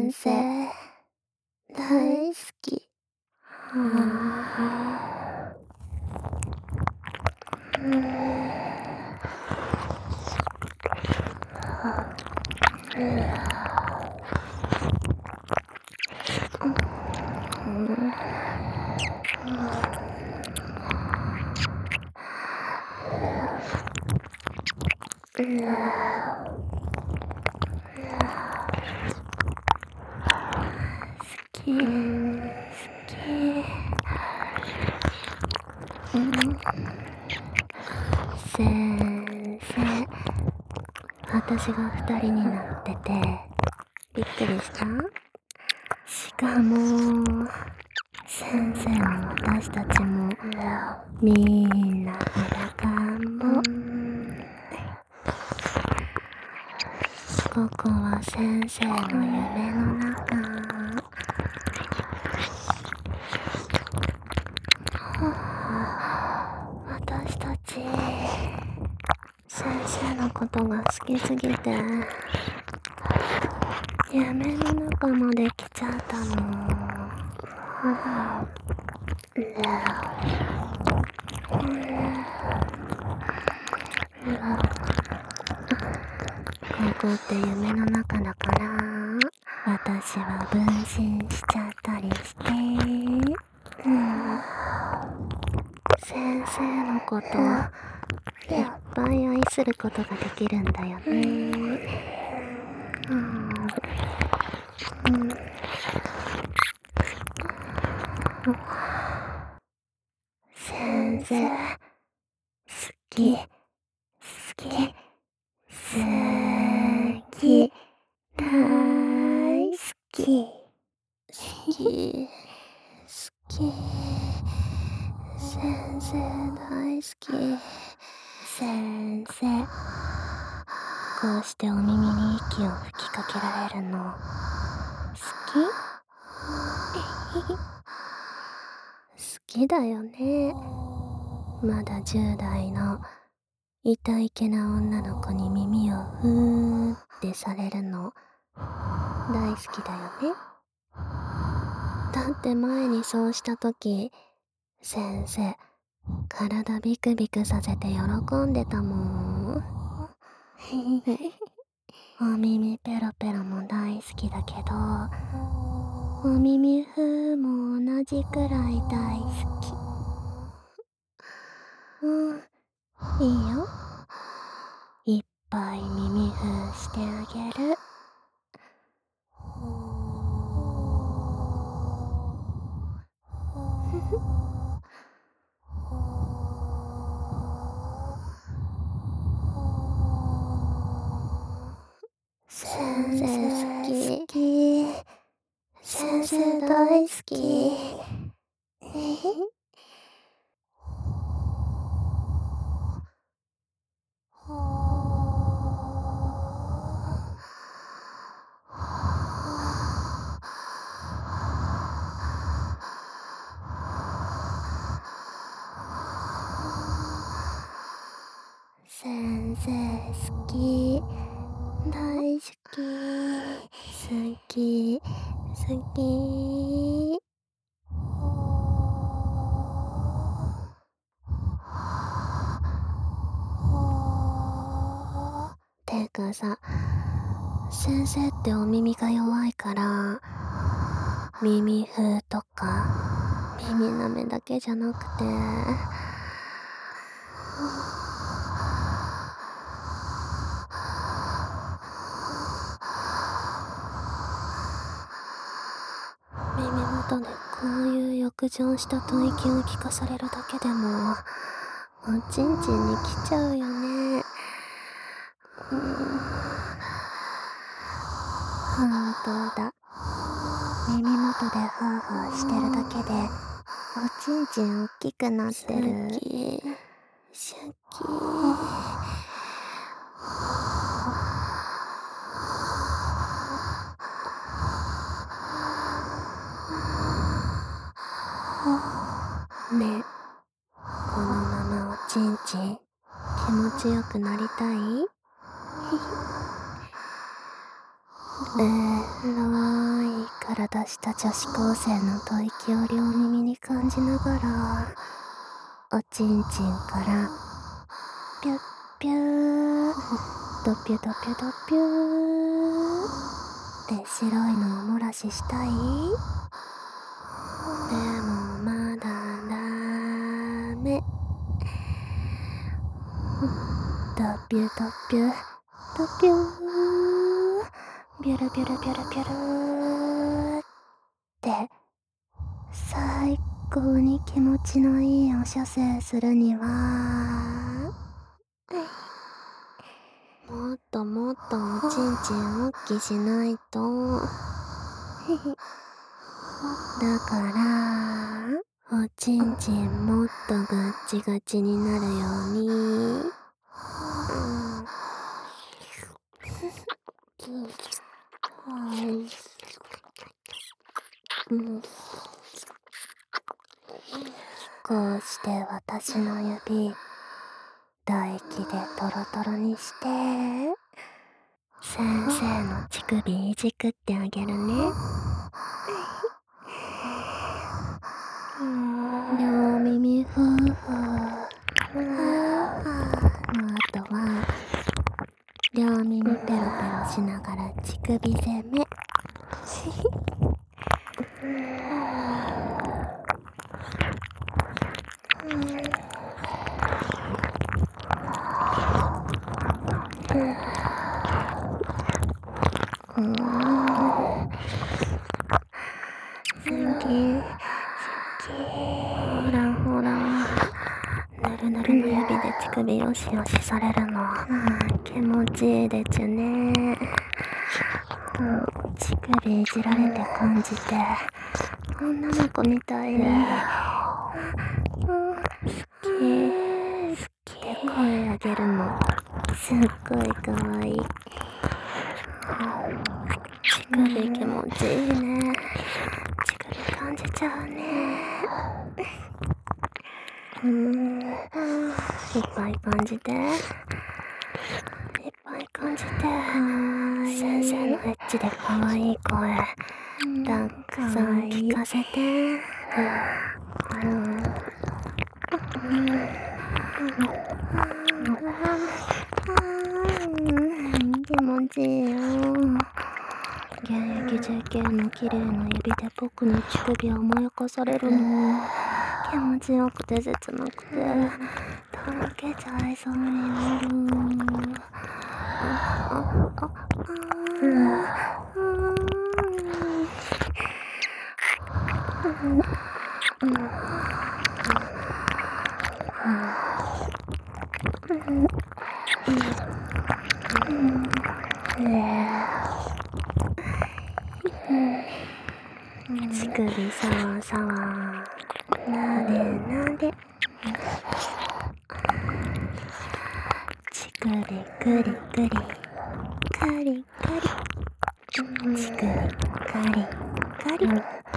先生、大好き。先生、私が2人になっててびっくりした？しかも先生も私たちもみんな裸んぼ。ここは先生の夢の中。私たち先生のことが好きすぎて夢の中まで来ちゃったの。ここって夢の中だから私は分身しちゃったりして、先生のこといっぱい愛することができるんだよね。先生、好き、好き、好き、大好き。好き、好き、先生大好き。先生、こうしてお耳に息を吹きかけられるの好き？好きだよね。まだ10代のいたいけな女の子に耳をふーってされるの大好きだよね。だって前にそうしたとき先生体ビクビクさせて喜んでたもん。お耳ペロペロも大好きだけどお耳ふーも同じくらい大好き。いいよ、いっぱい耳ふーしてあげる。先生好き、先生大好き。先生好き、大好き、好き、好き。てかさ、先生ってお耳が弱いから耳ふーとか耳なめだけじゃなくて耳元でこういう欲情した吐息を聞かされるだけでもおちんちんに来ちゃうよね。本当だ、耳元でハーハーしてるだけでおちんちんおっきくなってる。シャキね、このままおちんちん気持ちよくなりたい？ い体した女子高生の吐息を両耳に感じながら、おちんちんからピュッピュードピュドピュドピューって白いのを漏らししたい？でもまだダメ。ドピュドピュドピュービュルビュルビュルビュルーって最高に気持ちのいいお射精するには、もっともっとおちんちんおっきしないと。だからおちんちんもっとガッチガチになるように、こうして私の指唾液でトロトロにして先生の乳首いじくってあげるね。両耳ふーふー。あとは両耳ペロペロしながら乳首攻め。好きほらほら、ぬるぬるの指で乳首よしよしされるの、気持ちいいでちゅね。乳首いじられて感じて女の子みたいに好きって声あげるのすっごいかわいい。乳首気持ちいいね。乳首感じちゃうね。いっぱい感じて、いっぱい感じて。先生のエッチでかわいい声たくさん聞かせて。気持ちいいよ。現役 JK の綺麗な指で僕の乳首を甘やかされるの気持ちよくて切なくてとろけちゃいそうになる。乳首さわさわなでなで、乳首クリクリカリカリ、乳首カリカリ。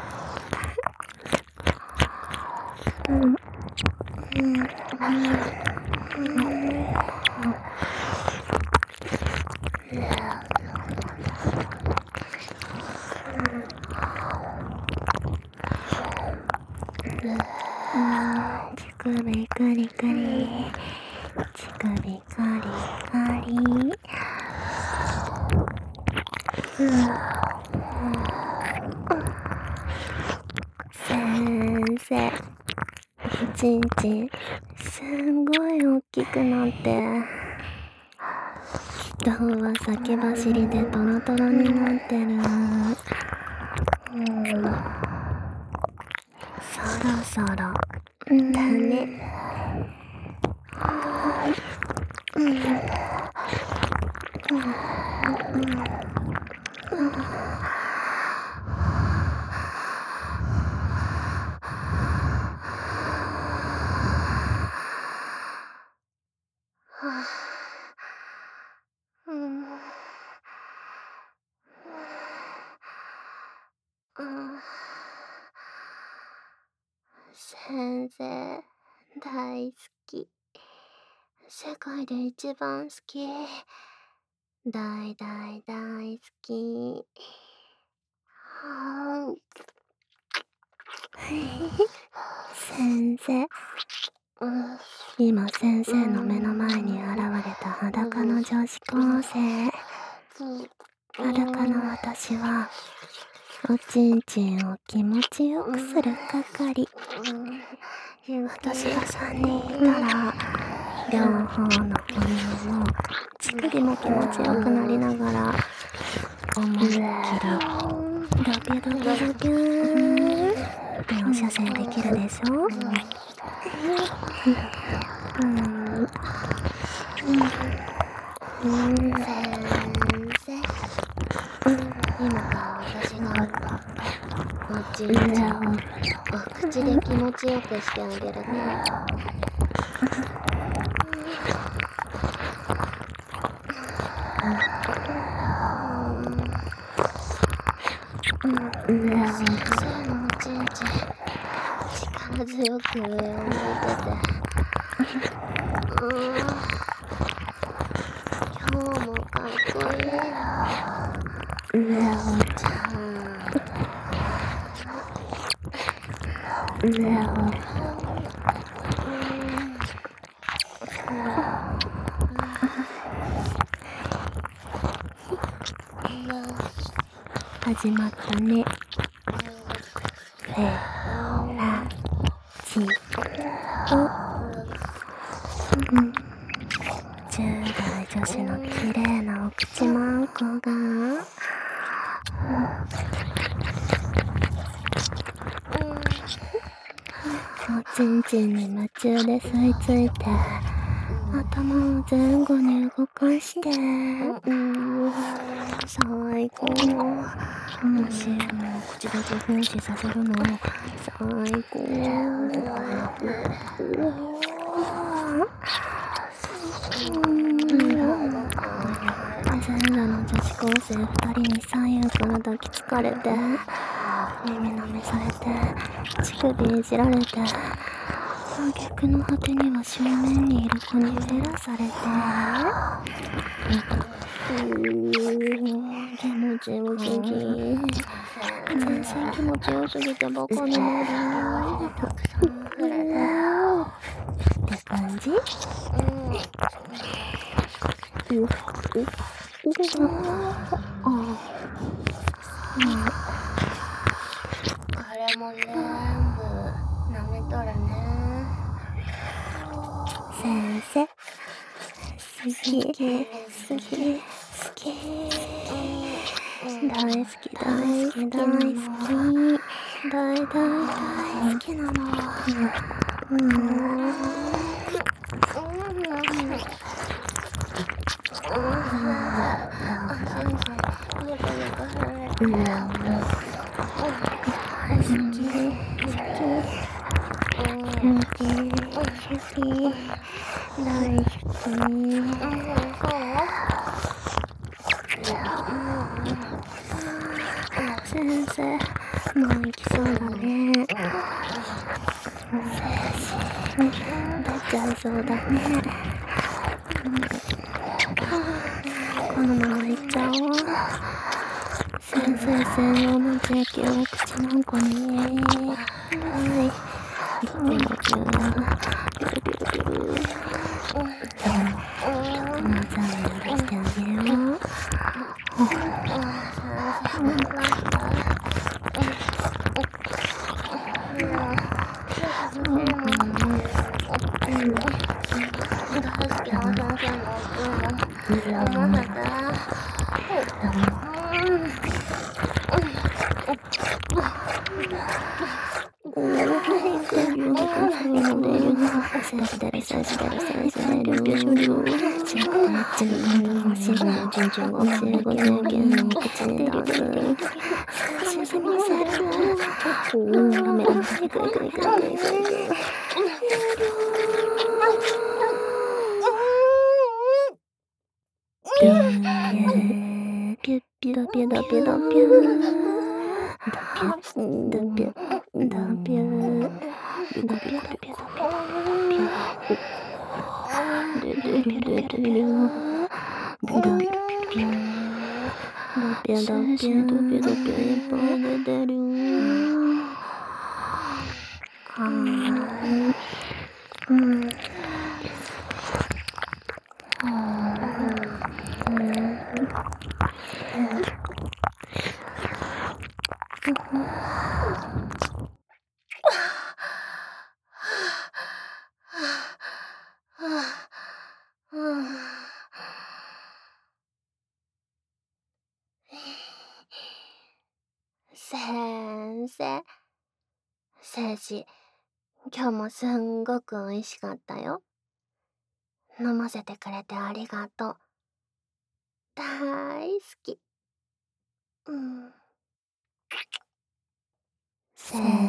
乳首カリカリ、乳首カリカリ。先生、おちんちんすんごい大きくなって人は先走りでトロトロになってる。そろそろだね。先生大好き。世界で一番好き。 大大大好き。先生、今先生の目の前に現れた裸の女子高生。裸の私はおちんちんを気持ちよくする係。私が3人いたら両方のお乳も乳首も気持ちよくなりながら思いっきりドビュドビュドビューってお射精できるでしょ。先生、今から私がおちんちんをお口で気持ちよくしてあげるね。先生のおちんちん力強く上を向いてて、今日もかっこいいな。じゃ始まったね。フェラチオ。10代女子の綺麗なお口まんこがおちんちんに夢中で吸い付いて頭を前後に動かして最高。もしもう口で助噴死させるの最高。全裸の女子高生2人に左右から抱きつかれて耳舐めされて乳首いじられて挙句の果てには正面にいる子にフェラされて気持ちよすぎ。全身気持ちよすぎてバカになる。たくさん触れたって感じ。これも全部舐めとるね。先生好き好き好き大好き大好き大好き大好きなの。先生、もう行きそうだね。出ちゃいそうだね。このまま行っちゃおう。先生専用のケーキを口の子に。はい。ピュルピュルピュルピュル。まずは許してあげよう。ピュぴょどぴょどぴょどぴょいっぱい出てる。先生、精子、今日もすんごく美味しかったよ。飲ませてくれてありがとう。大好き。せ